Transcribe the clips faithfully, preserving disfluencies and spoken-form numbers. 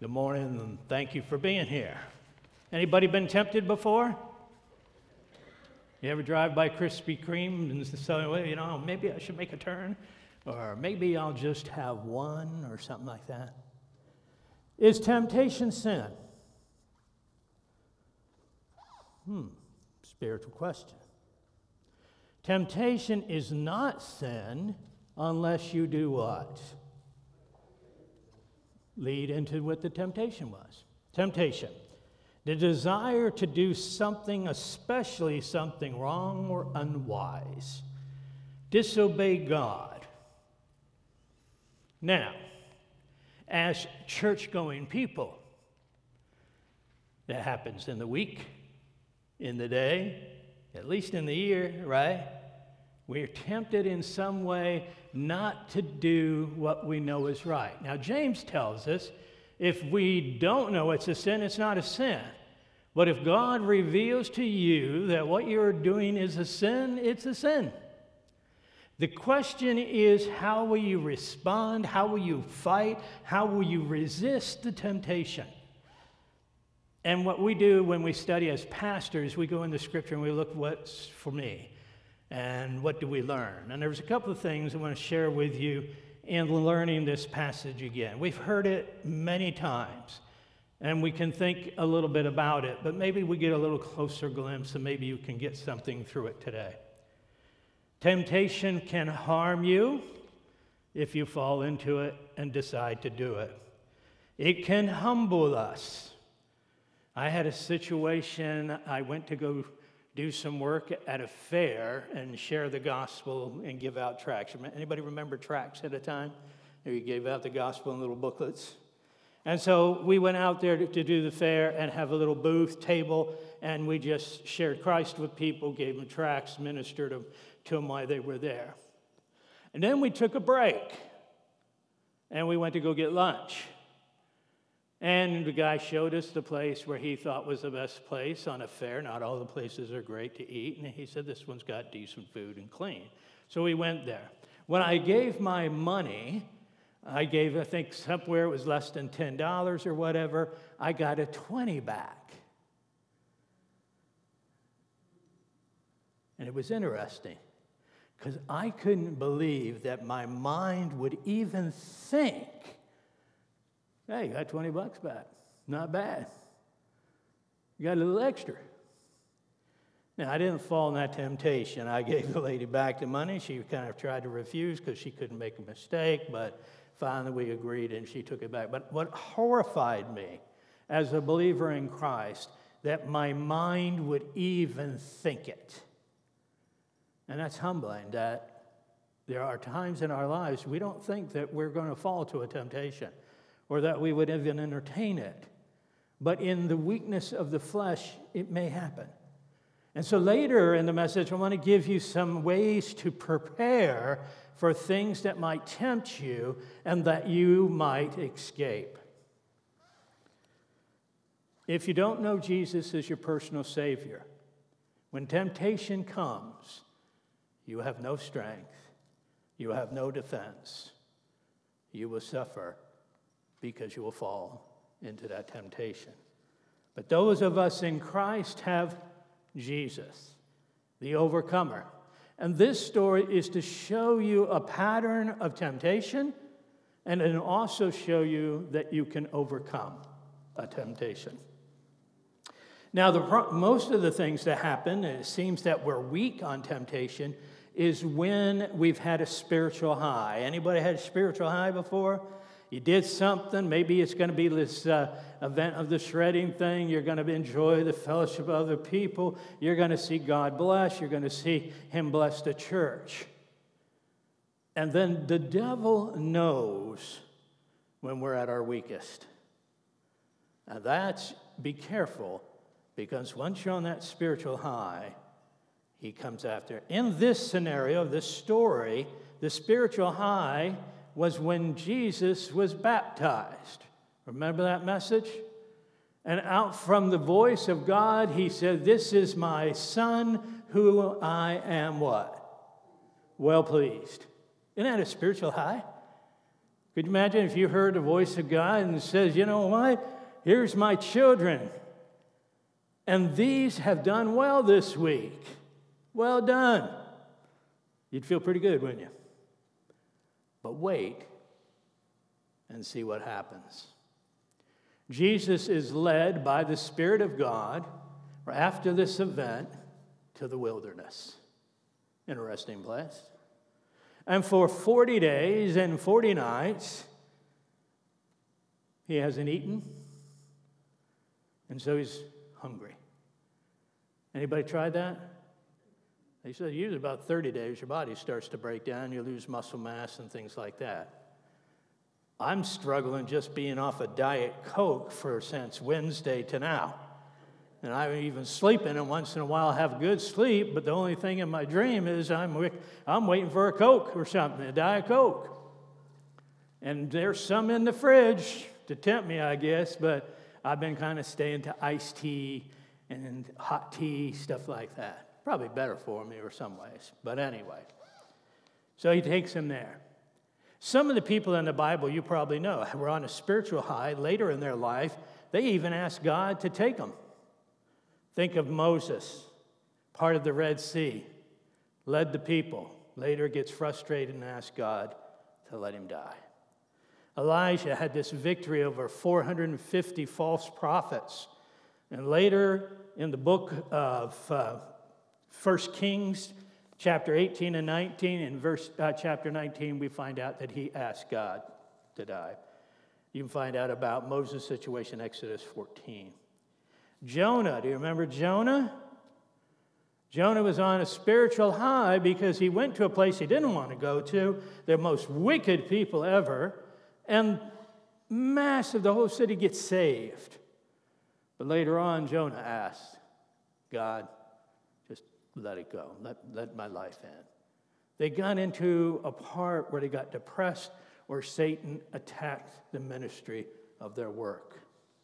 Good morning, and thank you for being here. Anybody been tempted before? You ever drive by Krispy Kreme and say, well, you know, maybe I should make a turn, or maybe I'll just have one, or something like that? Is temptation sin? Hmm, spiritual question. Temptation is not sin unless you do what? Lead into what the temptation was. Temptation. The desire to do something, especially something wrong or unwise. Disobey God. Now, as church-going people, that happens in the week, in the day, at least in the year, right? We're tempted in some way not to do what we know is right. Now, James tells us if we don't know it's a sin, it's not a sin. But if God reveals to you that what you're doing is a sin, it's a sin. The question is, how will you respond? How will you fight? How will you resist the temptation? And what we do when we study as pastors, we go into Scripture and we look what's for me. And what do we learn? And there's a couple of things I want to share with you in learning this passage again. We've heard it many times, and we can think a little bit about it, but maybe we get a little closer glimpse, and maybe you can get something through it today. Temptation can harm you if you fall into it and decide to do it. It can humble us. I had a situation, I went to go do some work at a fair and share the gospel and give out tracts. Anybody remember tracts at a time? You gave out the gospel in little booklets. And so we went out there to, to do the fair and have a little booth table, and we just shared Christ with people, gave them tracts, ministered them, to them while they were there. And then we took a break, and we went to go get lunch. And the guy showed us the place where he thought was the best place on a fair. Not all the places are great to eat. And he said, this one's got decent food and clean. So we went there. When I gave my money, I gave, I think, somewhere it was less than ten dollars or whatever. I got a twenty back. And it was interesting, because I couldn't believe that my mind would even think, hey, you got twenty bucks back. Not bad. You got a little extra. Now, I didn't fall in that temptation. I gave the lady back the money. She kind of tried to refuse because she couldn't make a mistake, but finally we agreed and she took it back. But what horrified me as a believer in Christ, that my mind would even think it. And that's humbling, that there are times in our lives we don't think that we're going to fall to a temptation, or that we would even entertain it. But in the weakness of the flesh, it may happen. And so later in the message, I want to give you some ways to prepare for things that might tempt you and that you might escape. If you don't know Jesus as your personal Savior, when temptation comes, you have no strength, you have no defense, you will suffer, because you will fall into that temptation. But those of us in Christ have Jesus, the overcomer. And this story is to show you a pattern of temptation, and then also show you that you can overcome a temptation. Now, the, most of the things that happen, and it seems that we're weak on temptation, is when we've had a spiritual high. Anybody had a spiritual high before? You did something, maybe it's going to be this uh, event of the shredding thing. You're going to enjoy the fellowship of other people. You're going to see God bless. You're going to see Him bless the church. And then the devil knows when we're at our weakest. And that's, be careful, because once you're on that spiritual high, he comes after. In this scenario, this story, the spiritual high was when Jesus was baptized. Remember that message? And out from the voice of God, he said, this is my son who I am what? Well pleased. Isn't that a spiritual high? Could you imagine if you heard the voice of God and it says, you know what? Here's my children. And these have done well this week. Well done. You'd feel pretty good, wouldn't you? But wait and see what happens. Jesus is led by the Spirit of God after this event to the wilderness. Interesting place. And for forty days and forty nights, he hasn't eaten, and so he's hungry. Anybody tried that? They said usually about thirty days, your body starts to break down, you lose muscle mass and things like that. I'm struggling just being off a Diet Coke for since Wednesday to now. And I'm even sleeping, and once in a while I have good sleep, but the only thing in my dream is I'm, I'm waiting for a Coke or something, a Diet Coke. And there's some in the fridge to tempt me, I guess, but I've been kind of staying to iced tea and hot tea, stuff like that. Probably better for me or some ways, but anyway. So he takes him there. Some of the people in the Bible you probably know were on a spiritual high later in their life. They even asked God to take them. Think of Moses, part of the Red Sea, led the people, later gets frustrated and asks God to let him die. Elijah had this victory over four hundred fifty false prophets. And later in the book of uh, First Kings, chapter eighteen and nineteen, in verse uh, chapter nineteen, we find out that he asked God to die. You can find out about Moses' situation in Exodus fourteen. Jonah, do you remember Jonah? Jonah was on a spiritual high because he went to a place he didn't want to go to, the most wicked people ever, and massive, the whole city gets saved. But later on, Jonah asked, God, just let it go. Let, let my life end. They got into a part where they got depressed, where Satan attacked the ministry of their work.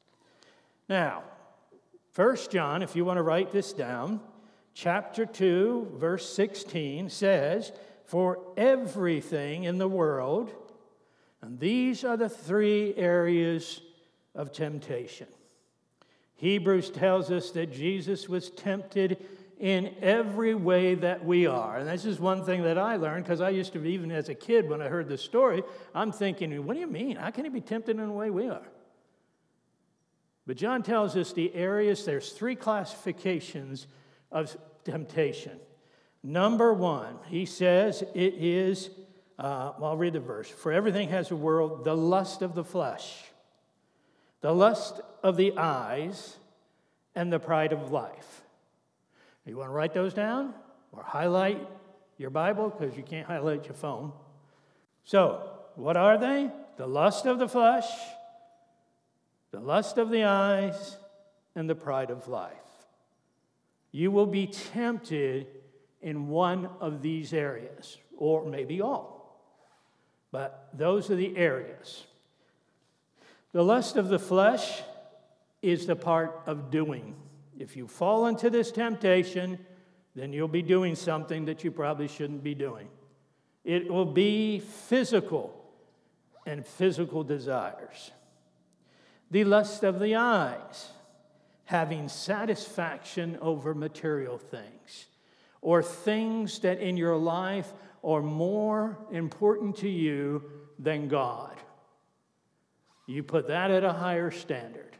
Now, First John, if you want to write this down, chapter two, verse sixteen says, for everything in the world, and these are the three areas of temptation. Hebrews tells us that Jesus was tempted in every way that we are. And this is one thing that I learned, because I used to, even as a kid, when I heard this story, I'm thinking, what do you mean? How can he be tempted in the way we are? But John tells us the areas, there's three classifications of temptation. Number one, he says it is, uh, well, I'll read the verse. For everything has a world, the lust of the flesh, the lust of the eyes, and the pride of life. You want to write those down or highlight your Bible, because you can't highlight your phone. So, what are they? The lust of the flesh, the lust of the eyes, and the pride of life. You will be tempted in one of these areas, or maybe all. But those are the areas. The lust of the flesh is the part of doing. If you fall into this temptation, then you'll be doing something that you probably shouldn't be doing. It will be physical and physical desires. The lust of the eyes, having satisfaction over material things, or things that in your life are more important to you than God. You put that at a higher standard.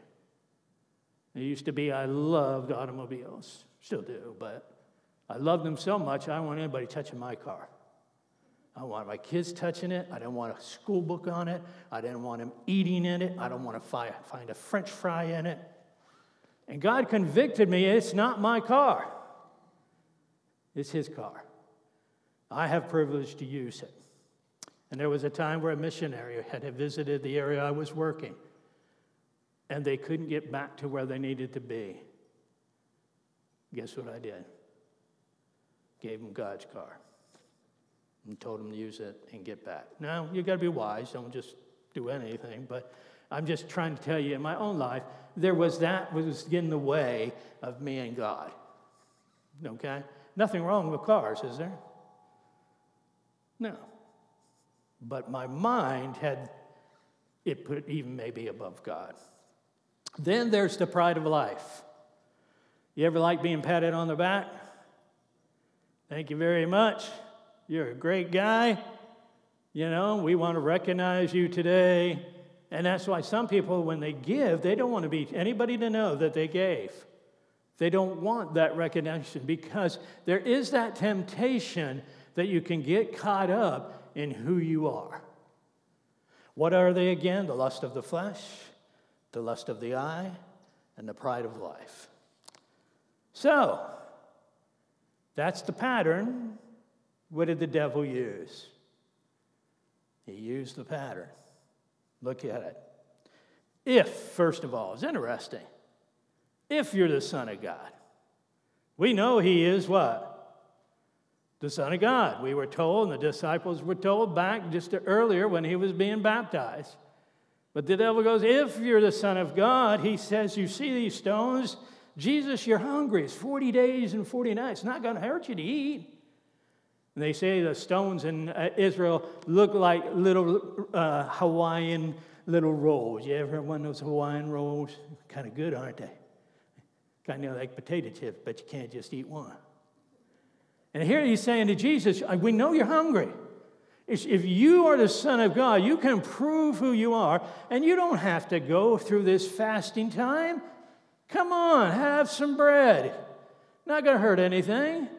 It used to be I loved automobiles, still do, but I loved them so much I don't want anybody touching my car. I don't want my kids touching it. I didn't want a school book on it. I didn't want them eating in it. I don't want to fi- find a French fry in it. And God convicted me, it's not my car. It's his car. I have privilege to use it. And there was a time where a missionary had visited the area I was working, and they couldn't get back to where they needed to be. Guess what I did? Gave them God's car and told them to use it and get back. Now, you got to be wise. Don't just do anything. But I'm just trying to tell you, in my own life, there was that was in the way of me and God. Okay? Nothing wrong with cars, is there? No. But my mind had it put even maybe above God. Then there's the pride of life. You ever like being patted on the back? Thank you very much. You're a great guy. You know, we want to recognize you today. And that's why some people, when they give, they don't want to be anybody to know that they gave. They don't want that recognition because there is that temptation that you can get caught up in who you are. What are they again? The lust of the flesh, the lust of the eye, and the pride of life. So, that's the pattern. What did the devil use? He used the pattern. Look at it. If, first of all, it's interesting. If you're the Son of God. We know he is what? The Son of God. We were told, and the disciples were told back just earlier when he was being baptized. But the devil goes, if you're the Son of God, he says, you see these stones? Jesus, you're hungry. It's forty days and forty nights. It's not going to hurt you to eat. And they say the stones in Israel look like little uh, Hawaiian little rolls. You ever had one of those Hawaiian rolls? Kind of good, aren't they? Kind of like potato chips, but you can't just eat one. And here he's saying to Jesus, we know you're hungry. If you are the Son of God, you can prove who you are, and you don't have to go through this fasting time. Come on, have some bread. Not going to hurt anything.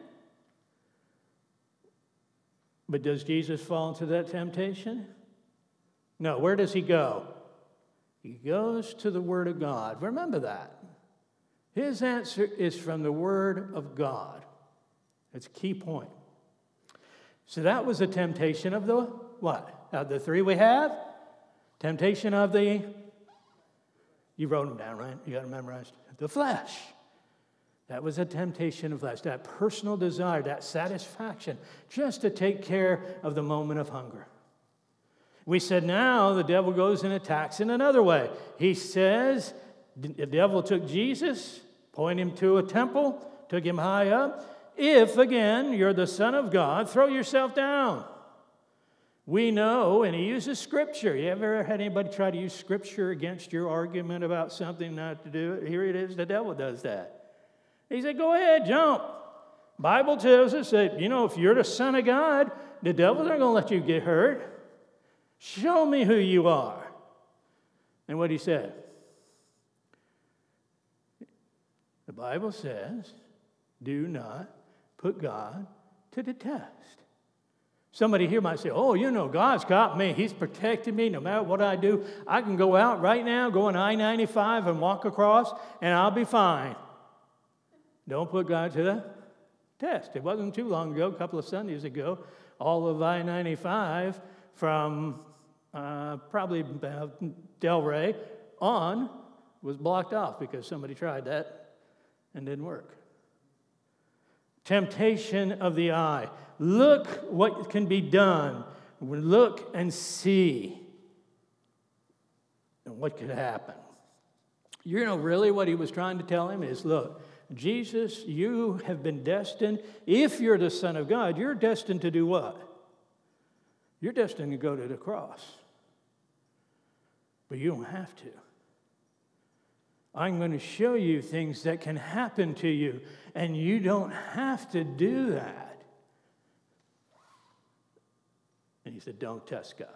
But does Jesus fall into that temptation? No. Where does he go? He goes to the Word of God. Remember that. His answer is from the Word of God. That's a key point. So that was the temptation of the what? Of the three we have? Temptation of the, you wrote them down, right? You got them memorized. The flesh. That was a temptation of flesh, that personal desire, that satisfaction, just to take care of the moment of hunger. We said now the devil goes and attacks in another way. He says, the devil took Jesus, pointed him to a temple, took him high up. If, again, you're the Son of God, throw yourself down. We know, and he uses Scripture. You ever had anybody try to use Scripture against your argument about something not to do it? Here it is, the devil does that. He said, go ahead, jump. Bible tells us that, you know, if you're the Son of God, the devil's not going to let you get hurt. Show me who you are. And what he said? The Bible says, do not put God to the test. Somebody here might say, oh, you know, God's got me. He's protected me no matter what I do. I can go out right now, go on I ninety-five and walk across, and I'll be fine. Don't put God to the test. It wasn't too long ago, a couple of Sundays ago, all of I ninety-five from uh, probably about Delray on was blocked off because somebody tried that and didn't work. Temptation of the eye. Look what can be done. Look and see. And what could happen? You know, really what he was trying to tell him is, look, Jesus, you have been destined, if you're the Son of God, you're destined to do what? You're destined to go to the cross. But you don't have to. I'm going to show you things that can happen to you, and you don't have to do that. And he said, don't test God.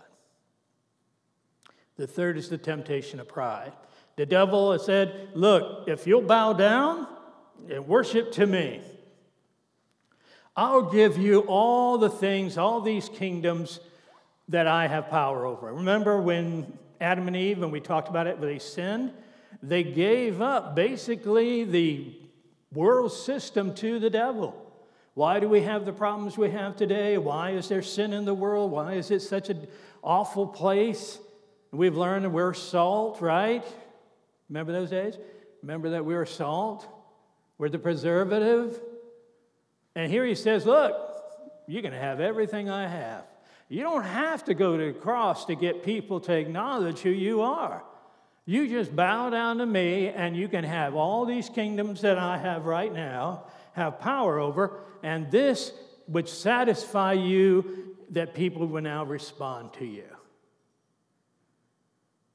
The third is the temptation of pride. The devil has said, look, if you'll bow down and worship to me, I'll give you all the things, all these kingdoms that I have power over. Remember when Adam and Eve, and we talked about it, when they sinned, they gave up basically the world system to the devil. Why do we have the problems we have today? Why is there sin in the world? Why is it such an awful place? We've learned that we're salt, right? Remember those days? Remember that we were salt? We're the preservative. And here he says, look, you're going to have everything I have. You don't have to go to the cross to get people to acknowledge who you are. You just bow down to me, and you can have all these kingdoms that I have right now, have power over, and this would satisfy you that people will now respond to you.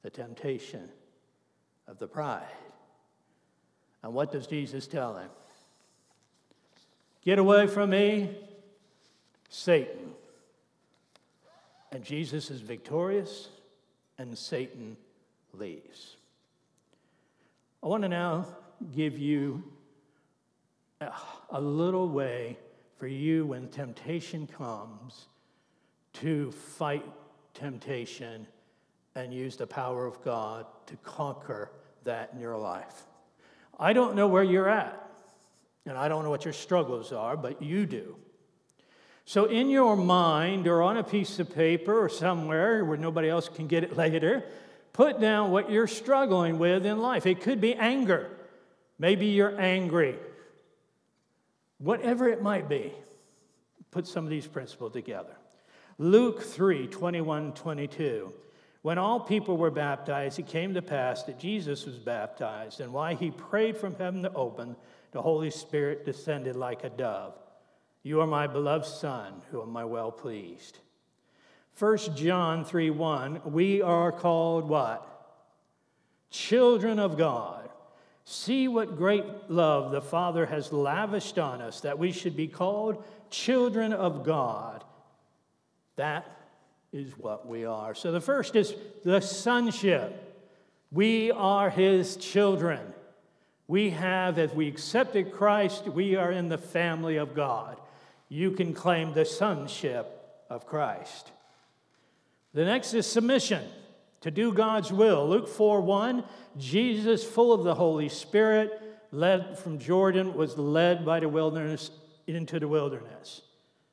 the temptation of the pride. And what does Jesus tell him? Get away from me, Satan. And Jesus is victorious, and Satan leaves. I want to now give you a, a little way for you when temptation comes to fight temptation and use the power of God to conquer that in your life. I don't know where you're at, and I don't know what your struggles are, but you do. So in your mind or on a piece of paper or somewhere where nobody else can get it later, put down what you're struggling with in life. It could be anger. Maybe you're angry. Whatever it might be, put some of these principles together. Luke three, twenty-one, twenty-two. When all people were baptized, it came to pass that Jesus was baptized, and while he prayed from heaven to open, the Holy Spirit descended like a dove. You are my beloved Son, who am I well pleased. First John three, one, we are called what? Children of God. See what great love the Father has lavished on us, that we should be called children of God. That is what we are. So the first is the sonship. We are his children. We have, as we accepted Christ, we are in the family of God. You can claim the sonship of Christ. The next is submission, to do God's will. Luke four, one, Jesus, full of the Holy Spirit, led from Jordan, was led by the wilderness into the wilderness.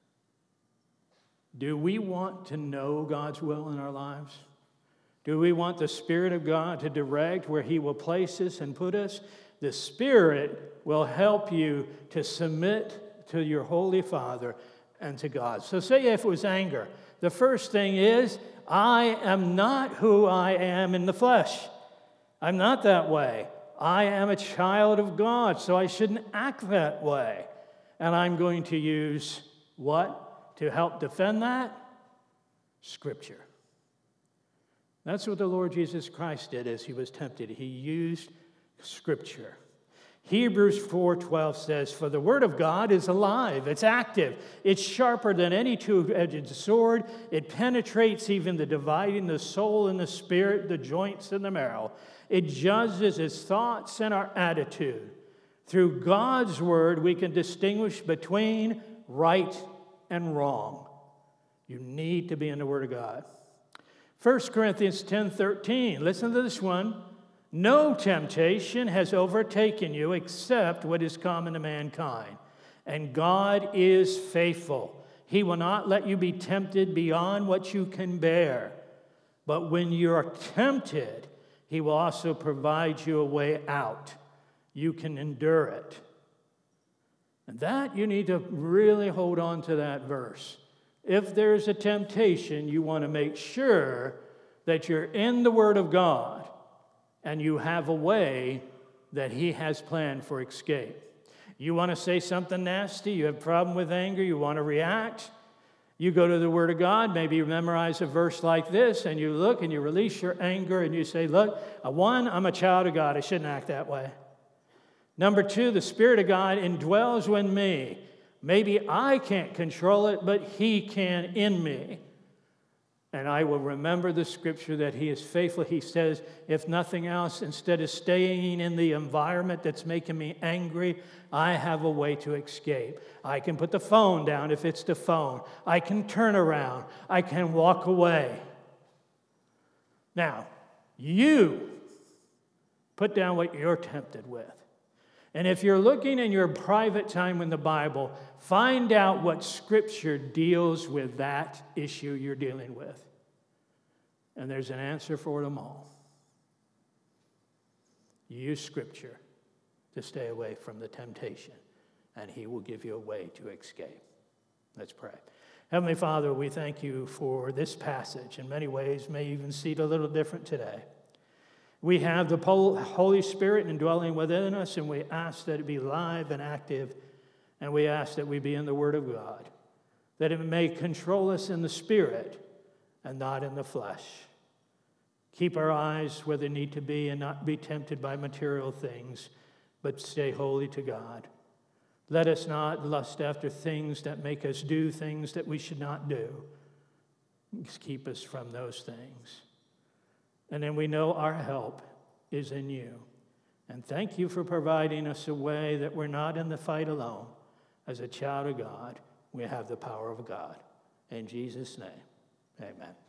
Do we want to know God's will in our lives? Do we want the Spirit of God to direct where he will place us and put us? The Spirit will help you to submit to your Holy Father and to God. So say if it was anger, the first thing is, I am not who I am in the flesh. I'm not that way. I am a child of God, so I shouldn't act that way. And I'm going to use what? To help defend that? Scripture. That's what the Lord Jesus Christ did as he was tempted. He used Scripture. Hebrews four twelve says, for the word of God is alive, it's active, it's sharper than any two-edged sword, it penetrates even the dividing the soul and the spirit, the joints and the marrow. It judges its thoughts and our attitude. Through God's word, we can distinguish between right and wrong. You need to be in the Word of God. First Corinthians ten thirteen, listen to this one. No temptation has overtaken you except what is common to mankind. And God is faithful. He will not let you be tempted beyond what you can bear. But when you're tempted, he will also provide you a way out. You can endure it. And that, you need to really hold on to that verse. If there's a temptation, you want to make sure that you're in the Word of God and you have a way that he has planned for escape. You want to say something nasty, you have a problem with anger, you want to react, you go to the Word of God, maybe you memorize a verse like this, and you look and you release your anger and you say, look, one, I'm a child of God, I shouldn't act that way. Number two, the Spirit of God indwells in me. Maybe I can't control it, but he can in me. And I will remember the scripture that he is faithful. He says, if nothing else, instead of staying in the environment that's making me angry, I have a way to escape. I can put the phone down if it's the phone. I can turn around. I can walk away. Now, you put down what you're tempted with. And if you're looking in your private time in the Bible, find out what Scripture deals with that issue you're dealing with. And there's an answer for them all. Use Scripture to stay away from the temptation, and he will give you a way to escape. Let's pray. Heavenly Father, we thank you for this passage. In many ways, may even see it a little different today. We have the Holy Spirit indwelling within us, and we ask that it be live and active, and we ask that we be in the Word of God, that it may control us in the Spirit and not in the flesh. Keep our eyes where they need to be and not be tempted by material things, but stay holy to God. Let us not lust after things that make us do things that we should not do. Just keep us from those things. And then we know our help is in you. And thank you for providing us a way that we're not in the fight alone. As a child of God, we have the power of God. In Jesus' name, amen.